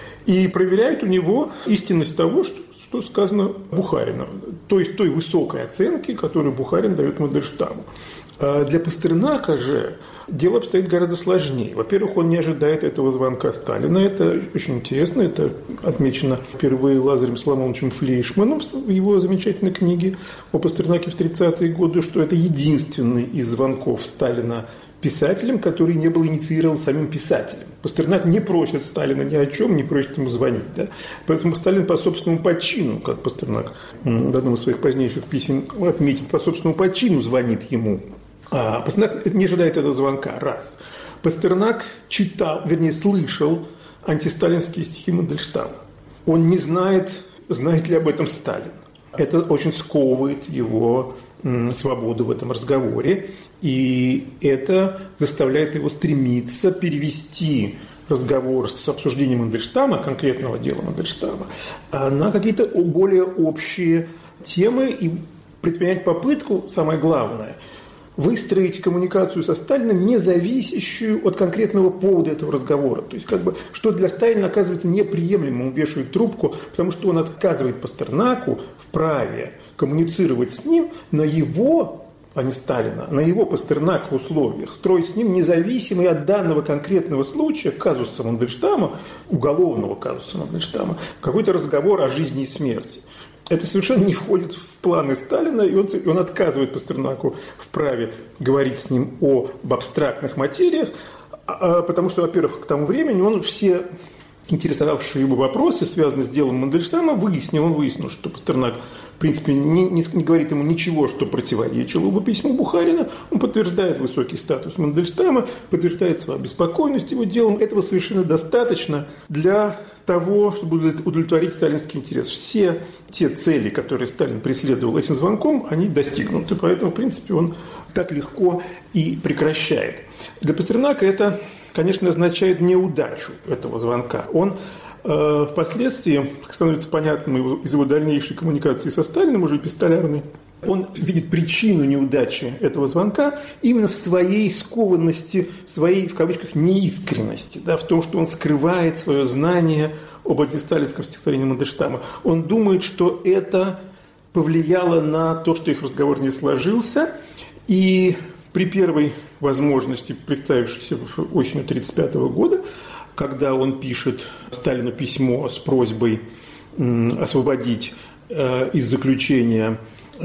и проверяет у него истинность того, что сказано Бухарину, то есть той высокой оценки, которую Бухарин дает Мандельштаму. Для Пастернака же дело обстоит гораздо сложнее. Во-первых, он не ожидает этого звонка Сталина. Это очень интересно. Это отмечено впервые Лазарем Соломоновичем Флейшманом в его замечательной книге о Пастернаке в 30-е годы, что это единственный из звонков Сталина писателем, который не был инициирован самим писателем. Пастернак не просит Сталина ни о чем, не просит ему звонить. Да? Поэтому Сталин по собственному почину, как Пастернак в одном из своих позднейших писем отметит, по собственному почину звонит ему. А Пастернак не ожидает этого звонка, раз. Пастернак читал, вернее, слышал антисталинские стихи Мандельштама. Он не знает, знает ли об этом Сталин. Это очень сковывает его свободу в этом разговоре, и это заставляет его стремиться перевести разговор с обсуждением Мандельштама, конкретного дела Мандельштама, на какие-то более общие темы и предпринять попытку, самое главное, выстроить коммуникацию со Сталиным, не зависящую от конкретного повода этого разговора. То есть, что для Сталина оказывается неприемлемым, он вешает трубку, потому что он отказывает Пастернаку в праве коммуницировать с ним на его, а не Сталина, на его Пастернака условиях, строить с ним независимый от данного конкретного случая, казуса Мандельштама, уголовного казуса Мандельштама, какой-то разговор о жизни и смерти. Это совершенно не входит в планы Сталина, и он отказывает Пастернаку в праве говорить с ним об абстрактных материях, потому что, во-первых, к тому времени он все интересовавшие его вопросы, связанные с делом Мандельштама, он выяснил, что Пастернак, в принципе, не говорит ему ничего, что противоречило бы письму Бухарина, он подтверждает высокий статус Мандельштама, подтверждает свою обеспокоенность его делом. Этого совершенно достаточно для того, чтобы удовлетворить сталинский интерес. Все те цели, которые Сталин преследовал этим звонком, они достигнуты. Поэтому, в принципе, он так легко и прекращает. Для Пастернака это, конечно, означает неудачу этого звонка. Он впоследствии, как становится понятным из его дальнейшей коммуникации со Сталиным, уже эпистолярной, он видит причину неудачи этого звонка именно в своей скованности, в своей, в кавычках, неискренности, да, в том, что он скрывает свое знание об антисталинском стихотворении Мандельштама. Он думает, что это повлияло на то, что их разговор не сложился, и при первой возможности, представившейся осенью 1935 года, когда он пишет Сталину письмо с просьбой освободить из заключения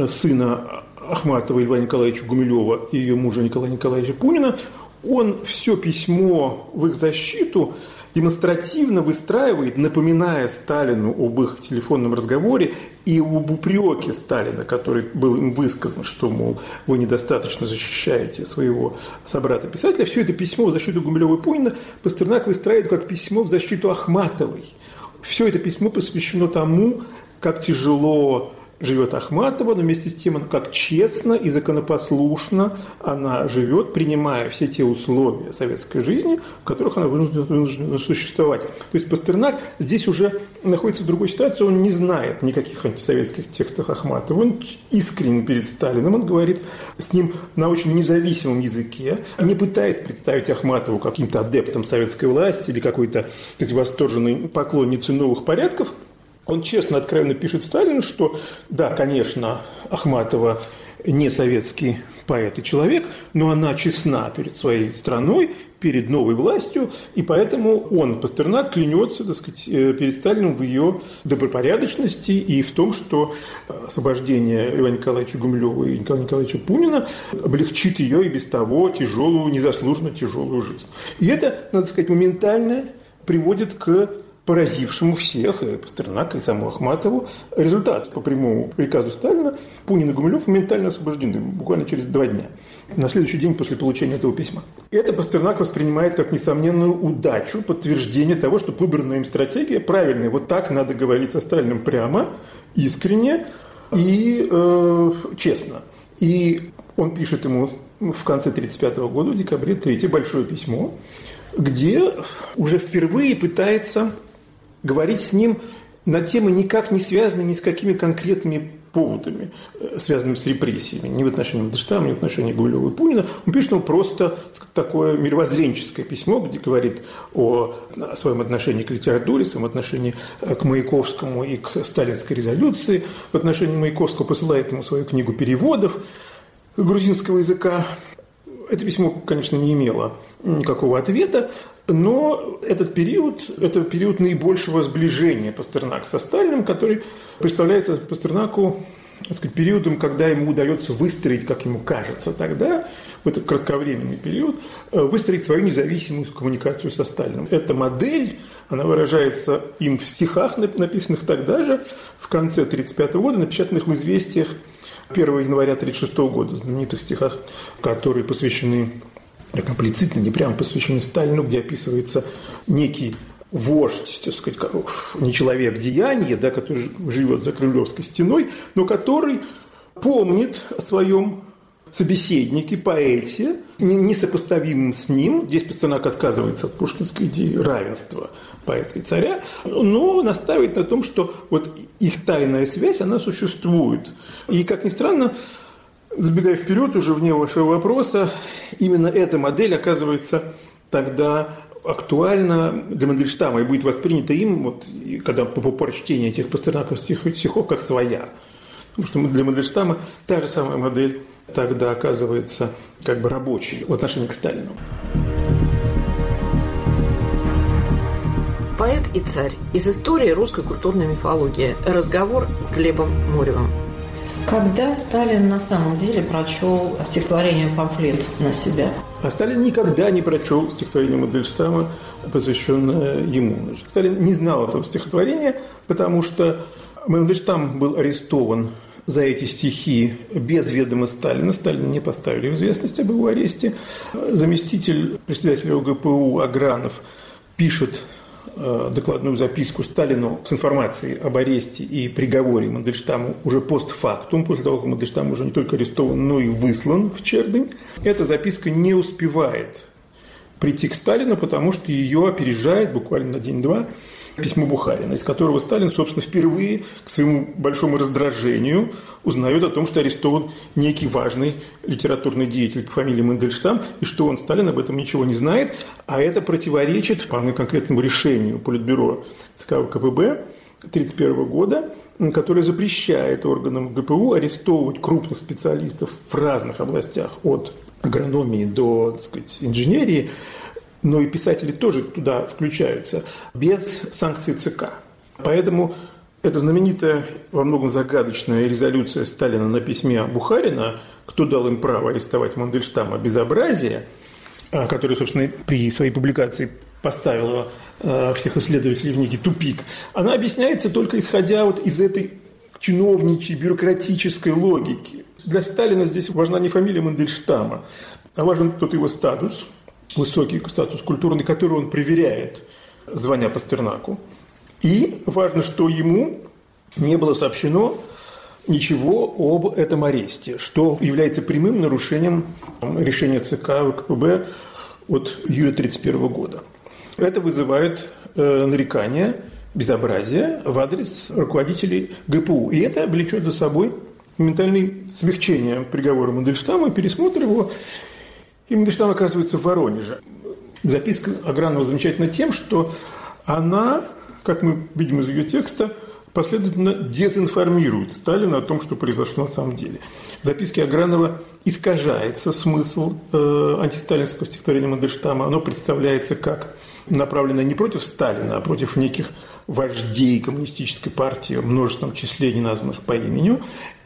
сына Ахматова Льва Николаевича Гумилева и ее мужа Николая Николаевича Пунина, он все письмо в их защиту демонстративно выстраивает, напоминая Сталину об их телефонном разговоре и об упреке Сталина, который был им высказан, что, мол, вы недостаточно защищаете своего собрата-писателя. Все это письмо в защиту Гумилева и Пунина Пастернак выстраивает как письмо в защиту Ахматовой. Все это письмо посвящено тому, как тяжело живет Ахматова, но вместе с тем, как честно и законопослушно она живет, принимая все те условия советской жизни, в которых она вынуждена существовать. То есть Пастернак здесь уже находится в другой ситуации, он не знает никаких антисоветских текстов Ахматова, он искренен перед Сталиным, он говорит с ним на очень независимом языке, не пытаясь представить Ахматову каким-то адептом советской власти или какой-то восторженной поклонницей новых порядков. Он честно, откровенно пишет Сталину, что да, конечно, Ахматова не советский поэт и человек, но она честна перед своей страной, перед новой властью, и поэтому он, Пастернак, клянется, так сказать, перед Сталиным в ее добропорядочности и в том, что освобождение Льва Николаевича Гумилева и Николая Николаевича Пунина облегчит ее и без того тяжелую, незаслуженно тяжелую жизнь. И это, надо сказать, моментально приводит к поразившему всех, и Пастернака, и саму Ахматову, результат. По прямому приказу Сталина Пунин и Гумилев моментально освобождены, буквально через 2 дня, на следующий день после получения этого письма. И это Пастернак воспринимает как несомненную удачу, подтверждение того, что выбранная им стратегия правильная. Вот так надо говорить со Сталиным прямо, искренне и честно. И он пишет ему в конце 1935 года, в декабре, 3 большое письмо, где уже впервые пытается говорить с ним на темы, никак не связанные ни с какими конкретными поводами, связанными с репрессиями, ни в отношении Мандельштама, ни в отношении Гумилева и Пунина. Он пишет ему просто такое мировоззренческое письмо, где говорит о своем отношении к литературе, своем отношении к Маяковскому и к сталинской резолюции. В отношении Маяковского посылает ему свою книгу переводов грузинского языка. Это письмо, конечно, не имело никакого ответа, но это период наибольшего сближения Пастернака со Сталиным, который представляется Пастернаку, так сказать, периодом, когда ему удается выстроить, как ему кажется тогда, в этот кратковременный период, выстроить свою независимую коммуникацию со Сталиным. Эта модель, она выражается им в стихах, написанных тогда же, в конце 1935 года, напечатанных в «Известиях» 1 января 1936 года, знаменитых стихах, которые посвящены, имплицитно, не прямо посвящены Сталину, где описывается некий вождь, так сказать, не человек деяния, да, который живет за Кремлевской стеной, но который помнит о своем собеседнике, поэте, несопоставимым с ним. Здесь Пастернак отказывается от пушкинской идеи равенства поэта и царя, но настаивает на том, что вот их тайная связь, она существует. И, как ни странно, забегая вперед, уже вне вашего вопроса, именно эта модель оказывается тогда актуальна для Мандельштама и будет воспринята им, вот, когда по прочтению этих пастернаковских стихов, как своя. Потому что для Мандельштама та же самая модель тогда оказывается как бы рабочей в отношении к Сталину. Поэт и царь. Из истории русской культурной мифологии. Разговор с Глебом Моревым. Когда Сталин на самом деле прочел стихотворение «Памфлет» на себя? А Сталин никогда не прочел стихотворение Мандельштама, посвященное ему. Сталин не знал этого стихотворения, потому что Мандельштам был арестован за эти стихи без ведома Сталина. Сталина не поставили в известность об его аресте. Заместитель председателя ОГПУ Агранов пишет докладную записку Сталину с информацией об аресте и приговоре Мандельштаму уже постфактум, после того, как Мандельштам уже не только арестован, но и выслан в Чердынь. Эта записка не успевает прийти к Сталину, потому что ее опережает буквально на день-два письмо Бухарина, из которого Сталин, собственно, впервые к своему большому раздражению узнает о том, что арестован некий важный литературный деятель по фамилии Мандельштам, и что он, Сталин, об этом ничего не знает, а это противоречит вполне конкретному решению Политбюро ЦК ВКПБ 1931 года, которое запрещает органам ГПУ арестовывать крупных специалистов в разных областях, от агрономии до, так сказать, инженерии, но и писатели тоже туда включаются, без санкций ЦК. Поэтому эта знаменитая, во многом загадочная резолюция Сталина на письме Бухарина, кто дал им право арестовать Мандельштама, безобразие, которое, собственно, при своей публикации поставила всех исследователей в некий тупик, она объясняется только исходя вот из этой чиновничьей, бюрократической логики. Для Сталина здесь важна не фамилия Мандельштама, а важен тот его статус, высокий статус культурный, который он проверяет, звоня Пастернаку. И важно, что ему не было сообщено ничего об этом аресте, что является прямым нарушением решения ЦК ВКПБ от июля 1931 года. Это вызывает нарекания, безобразие в адрес руководителей ГПУ. И это влечет за собой моментальное смягчение приговора Мандельштама, пересмотр его. И Мандельштам оказывается в Воронеже. Записка Агранова замечательна тем, что она, как мы видим из ее текста, последовательно дезинформирует Сталина о том, что произошло на самом деле. В записке Агранова искажается смысл антисталинского стихотворения Мандельштама. Оно представляется как направленное не против Сталина, а против неких вождей коммунистической партии, в множественном числе не названных по имени.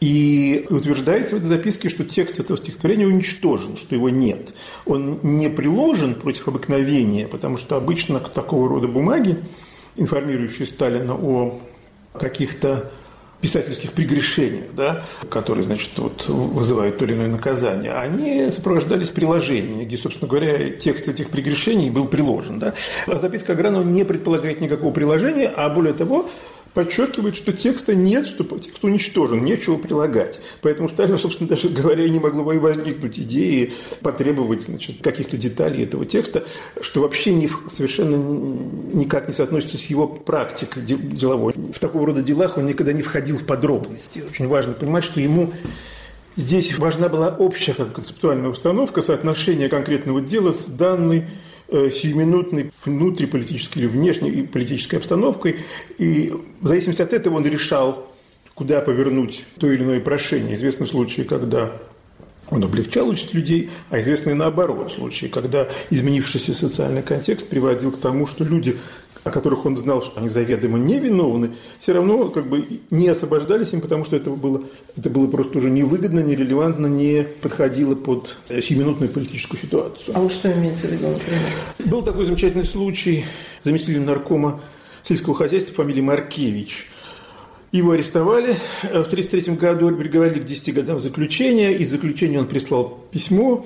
И утверждается в этой записке, что текст этого стихотворения уничтожен, что его нет. Он не приложен против обыкновения, потому что обычно к такого рода бумаги, информирующие Сталина о каких-то писательских прегрешениях, да, которые, значит, вот, вызывают то или иное наказание, они сопровождались приложениями, где, собственно говоря, текст этих прегрешений был приложен. Да. А записка Агранова не предполагает никакого приложения, а более того, подчеркивает, что текста нет, что текст уничтожен, нечего прилагать. Поэтому Сталину, собственно, даже говоря, и не могло бы и возникнуть идеи потребовать, значит, каких-то деталей этого текста, что вообще совершенно никак не соотносится с его практикой деловой. В такого рода делах он никогда не входил в подробности. Очень важно понимать, что ему здесь важна была общая концептуальная установка, соотношение конкретного дела с данной сиюминутной внутриполитической или внешней политической обстановкой. И в зависимости от этого он решал, куда повернуть то или иное прошение. Известны случаи, когда он облегчал участь людей, а известны наоборот случаи, когда изменившийся социальный контекст приводил к тому, что люди, о которых он знал, что они заведомо невиновны, все равно как бы не освобождались им, потому что это было просто уже невыгодно, нерелевантно, не подходило под сиюминутную политическую ситуацию. А вот что имеется в виду, например? Был такой замечательный случай заместителя наркома сельского хозяйства фамилии Маркевич. Его арестовали в 1933 году, приговорили к 10 годам заключения. Из заключения он прислал письмо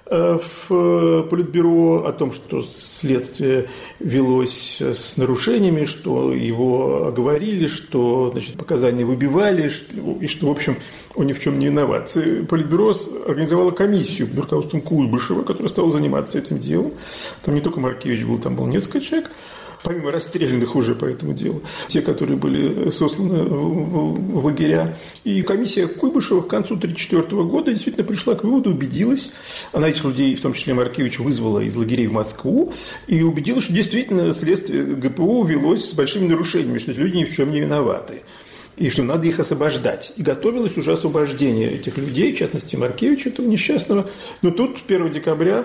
в Политбюро о том, что следствие велось с нарушениями, что его оговорили, что, значит, показания выбивали, и что, в общем, он ни в чем не виноват. Политбюро организовало комиссию под руководством Куйбышева, которая стала заниматься этим делом. Там не только Маркевич был, там было несколько человек, помимо расстрелянных уже по этому делу, те, которые были сосланы в лагеря. И комиссия Куйбышева к концу 1934 года действительно пришла к выводу, убедилась, она этих людей, в том числе Маркевича, вызвала из лагерей в Москву, и убедилась, что действительно следствие ГПУ велось с большими нарушениями, что эти люди ни в чем не виноваты, и что надо их освобождать. И готовилось уже освобождение этих людей, в частности Маркевича, этого несчастного. Но тут 1 декабря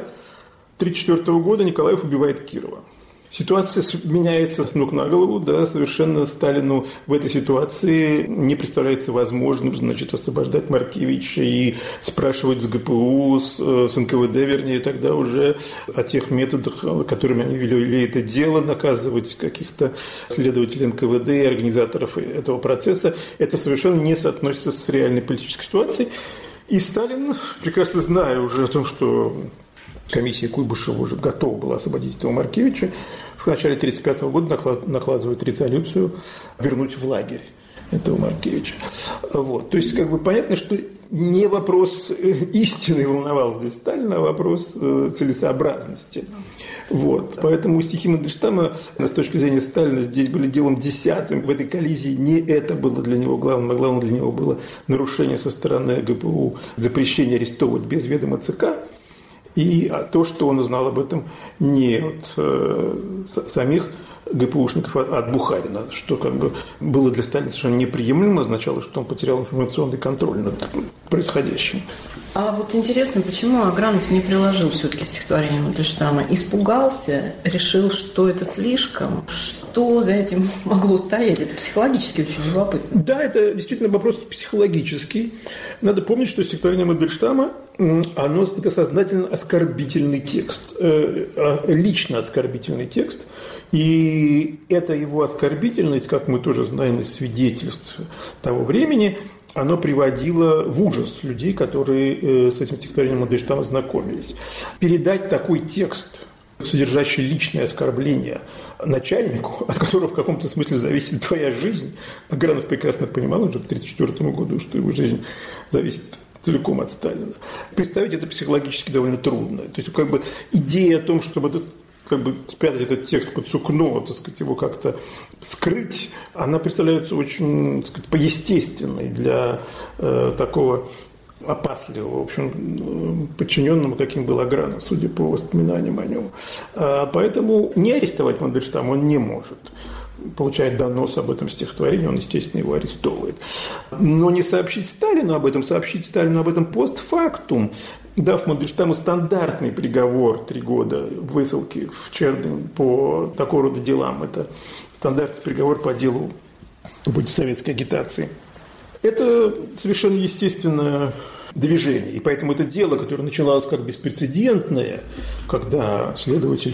1934 года Николаев убивает Кирова. Ситуация меняется с ног на голову, да, совершенно Сталину в этой ситуации не представляется возможным, значит, освобождать Маркевича и спрашивать с ГПУ, с НКВД, вернее, тогда уже о тех методах, которыми они вели это дело, наказывать каких-то следователей НКВД и организаторов этого процесса. Это совершенно не соотносится с реальной политической ситуацией. И Сталин, прекрасно зная уже о том, что комиссия Куйбышева уже готова была освободить этого Маркевича, в начале 1935 года накладывает резолюцию вернуть в лагерь этого Маркевича. Вот. То есть, как бы понятно, что не вопрос истины волновал здесь Сталина, а вопрос целесообразности. Вот. Поэтому стихи Мандельштама, с точки зрения Сталина, здесь были делом десятым. В этой коллизии не это было для него главным, а главным для него было нарушение со стороны ГПУ, запрещение арестовывать без ведома ЦК. И то, что он узнал об этом не от самих ГПУшников, а от Бухарина, что как бы было для Сталина совершенно неприемлемо, означало, что он потерял информационный контроль над происходящим. А вот интересно, почему Агранов не приложил все-таки стихотворение Мандельштама? Испугался, решил, что это слишком? Что за этим могло стоять? Это психологически очень любопытно. Да, это действительно вопрос психологический. Надо помнить, что стихотворение Мандельштама это сознательно оскорбительный текст, лично оскорбительный текст. И эта его оскорбительность, как мы тоже знаем из свидетельств того времени, оно приводило в ужас людей, которые с этим стихотворением Мандельштама знакомились. Передать такой текст содержащий личное оскорбление начальнику, от которого в каком-то смысле зависит твоя жизнь. Агранов прекрасно понимал уже к 1934 году, что его жизнь зависит целиком от Сталина. Представить это психологически довольно трудно. То есть, как бы идея о том, чтобы спрятать этот текст под сукно, так сказать, его как-то скрыть, она представляется очень, так сказать, поестественной для такого опасливого, в общем, подчиненному, каким был Агранов, судя по воспоминаниям о нем. Поэтому не арестовать Мандельштама он не может. Получает донос об этом стихотворении, он, естественно, его арестовывает. Но не сообщить Сталину об этом постфактум, дав Мандельштаму стандартный приговор 3 года высылки в Чердынь по такого рода делам. Это стандартный приговор по делу об антисоветской агитации. Это совершенно естественное движение. И поэтому это дело, которое начиналось как беспрецедентное, когда следователь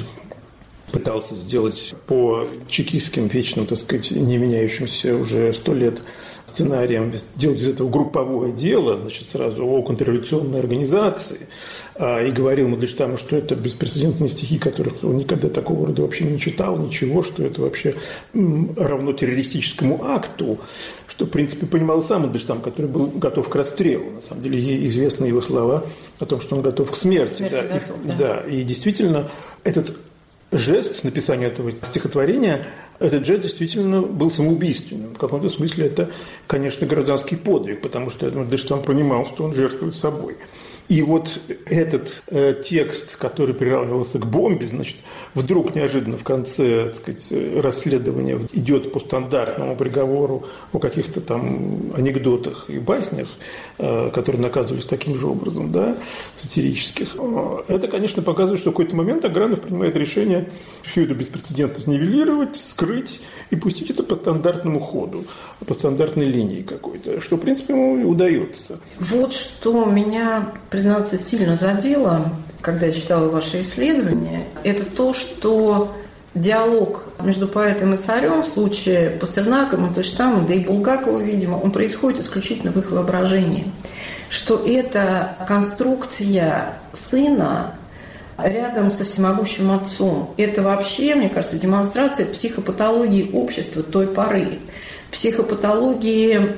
пытался сделать по чекистским вечным, так сказать, не меняющимся уже 100 лет сценариям, делать из этого групповое дело, значит, сразу о контрреволюционной организации, и говорил Мандельштаму, что это беспрецедентные стихи, которых он никогда такого рода вообще не читал, ничего, что это вообще равно террористическому акту, что, в принципе, понимал сам Мандельштам, который был готов к расстрелу. На самом деле, известны его слова о том, что он готов к смерти. Да, и действительно, этот жест написания этого стихотворения, этот жест действительно был самоубийственным. В каком-то смысле это, конечно, гражданский подвиг, потому что Мандельштам понимал, что он жертвует собой. И вот этот текст, который приравнивался к бомбе, значит, вдруг неожиданно в конце, так сказать, расследования идет по стандартному приговору о каких-то там анекдотах и баснях, которые наказывались таким же образом, да, сатирических. Это, конечно, показывает, что в какой-то момент Агранов принимает решение всю эту беспрецедентность нивелировать, скрыть и пустить это по стандартному ходу, по стандартной линии какой-то, что, в принципе, ему удается. Вот что меня, признаться, сильно задело, когда я читала ваши исследования, это то, что диалог между поэтом и царем в случае Пастернака, Мандельштама, да и Булгакова, видимо, он происходит исключительно в их воображении. Что это конструкция сына рядом со всемогущим отцом. Это вообще, мне кажется, демонстрация психопатологии общества той поры. Психопатологии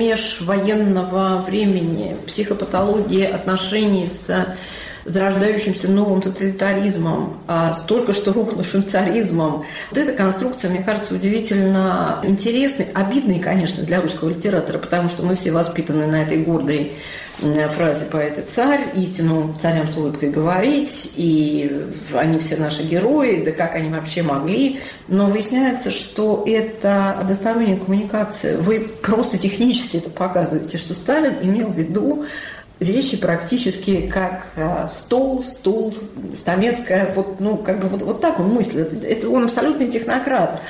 межвоенного времени, психопатологии отношений с зарождающимся новым тоталитаризмом, с только что рухнувшим царизмом. Вот эта конструкция, мне кажется, удивительно интересной, обидной, конечно, для русского литератора, потому что мы все воспитаны на этой гордой фразе поэта «Царь», истину царям с улыбкой говорить, и они все наши герои, да как они вообще могли. Но выясняется, что это односторонняя коммуникация. Вы просто технически это показываете, что Сталин имел в виду вещи практически как стол, стул, стамеска, вот так он мыслит. Это он абсолютный технократ.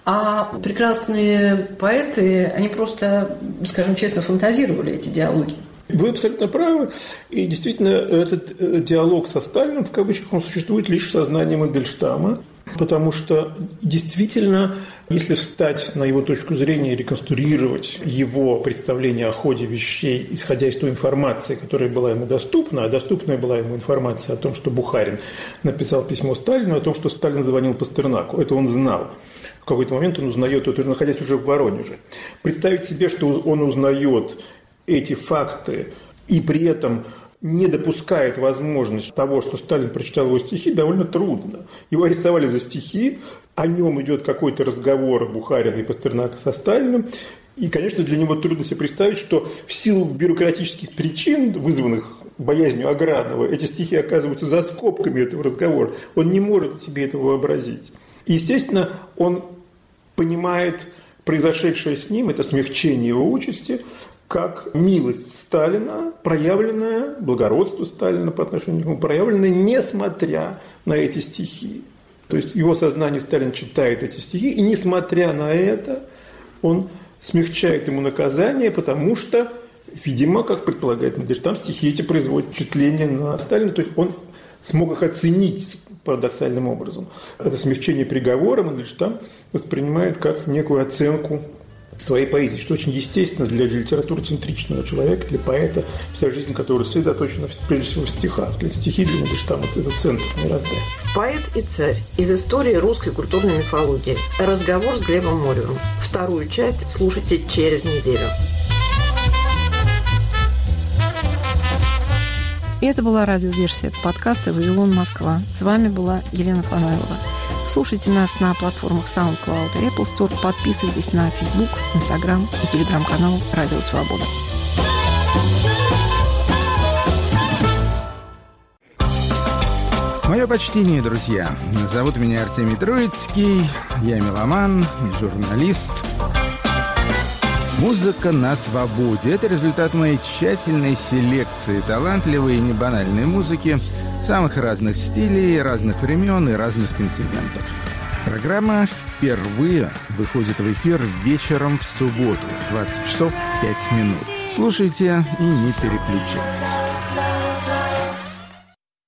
А прекрасные поэты, они просто, скажем честно, фантазировали эти диалоги. Вы абсолютно правы. И действительно, этот диалог со Сталиным, в кавычках, он существует лишь в сознании Мандельштама, потому что действительно, если встать на его точку зрения и реконструировать его представление о ходе вещей, исходя из той информации, которая была ему доступна, а доступная была ему информация о том, что Бухарин написал письмо Сталину, о том, что Сталин звонил Пастернаку, это он знал. В какой-то момент он узнает это, находясь уже в Воронеже. Представить себе, что он узнает эти факты и при этом не допускает возможность того, что Сталин прочитал его стихи, довольно трудно. Его арестовали за стихи, о нем идет какой-то разговор Бухарина и Пастернака со Сталиным, и, конечно, для него трудно себе представить, что в силу бюрократических причин, вызванных боязнью Агранова, эти стихи оказываются за скобками этого разговора. Он не может себе этого вообразить. И, естественно, он понимает произошедшее с ним, это смягчение его участи, как милость Сталина, проявленная, благородство Сталина по отношению к нему, проявленное несмотря на эти стихи. То есть в его сознании Сталин читает эти стихи, и несмотря на это он смягчает ему наказание, потому что, видимо, как предполагает Мандельштам, стихи эти производят впечатление на Сталина, то есть он смог их оценить парадоксальным образом. Это смягчение приговора Мандельштам воспринимает как некую оценку своей поэзией, что очень естественно для литературоцентричного человека, для поэта, вся жизнь которого сосредоточена прежде всего в стихах. Для стихи, для него там вот этот центр мироздания. «Поэт и царь» из истории русской культурной мифологии. Разговор с Глебом Моревым. Вторую часть слушайте через неделю. И это была радиоверсия подкаста «Вавилон, Москва». С вами была Елена Фанайлова. Слушайте нас на платформах SoundCloud и Apple Store. Подписывайтесь на Facebook, Instagram и телеграм-канал «Радио Свобода». Мое почтение, друзья. Зовут меня Артемий Троицкий. Я меломан и журналист. Музыка на свободе. Это результат моей тщательной селекции талантливой и небанальной музыки самых разных стилей, разных времен и разных континентов. Программа впервые выходит в эфир вечером в субботу, 20 часов 5 минут. Слушайте и не переключайтесь.